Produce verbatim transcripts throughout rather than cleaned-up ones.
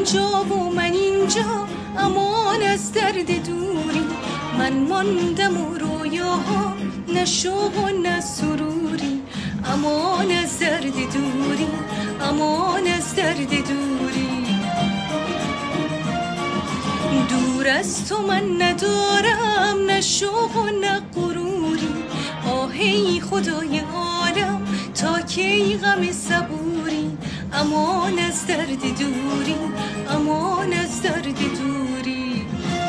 اونجا و من اینجا، امان از درد دوری. من ماندم و رویاها، نه شوق و نه سروری. امان از درد دوری، امان از درد دوری. دور از تو من ندارم نه شوق و نه غروری. آهی خدای عالم تا کی غم صبوری. امان از درد دوری، امان از درد دوری.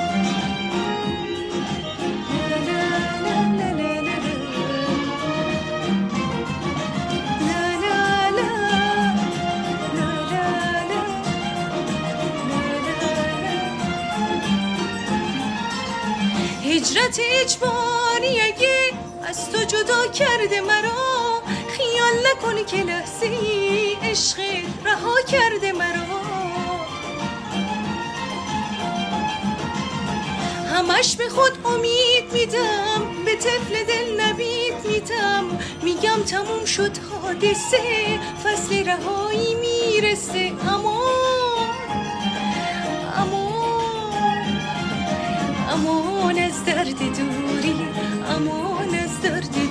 هجرت اجباری اگه از تو جدا کرده مرا، خیال نکن که لحظه ای عشق رها کرده مرا. همش به خود امید میدم، به طفل دل نوید میدم. میگم تموم شد حادثه، فصل رهایی میرسه. امان امان امان از درد دوری، امان از درد